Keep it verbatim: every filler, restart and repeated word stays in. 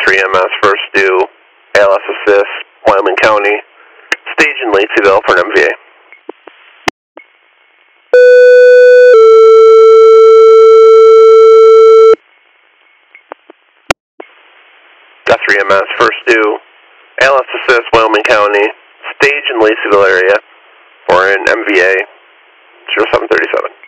Guthrie E M S, first due, A L S assist, Wyoming County, stage in Laceyville for an M V A. Guthrie E M S, first due, A L S assist, Wyoming County, stage in Laceyville area for an M V A zero seven three seven.